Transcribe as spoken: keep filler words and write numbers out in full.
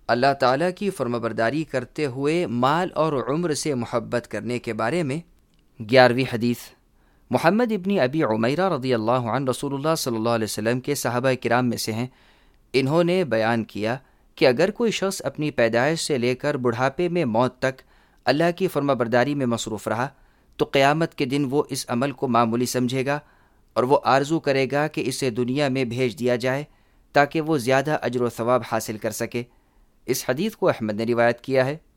अल्लाह ताला की फर्माबरदारी करते हुए माल और उम्र से मोहब्बत करने के बारे में। ग्यारहवीं हदीस। मोहम्मद इब्न अबी उमैरा रज़ियल्लाहु अन्हु रसूलुल्लाह सल्लल्लाहु अलैहि वसल्लम के सहाबा किराम में से हैं। इन्होंने बयान किया कि अगर कोई शख्स अपनी पैदाइश से लेकर बुढ़ापे में मौत तक अल्लाह की फर्माबरदारी में मसरूफ़ रहा तो क़यामत के दिन वो इस अमल को मामूली समझेगा और वो आरजू करेगा कि इसे दुनिया में भेज दिया जाए ताकि वो ज़्यादा अजर व सवाब हासिल कर सके। इस हदीस को अहमद ने रिवायत किया है।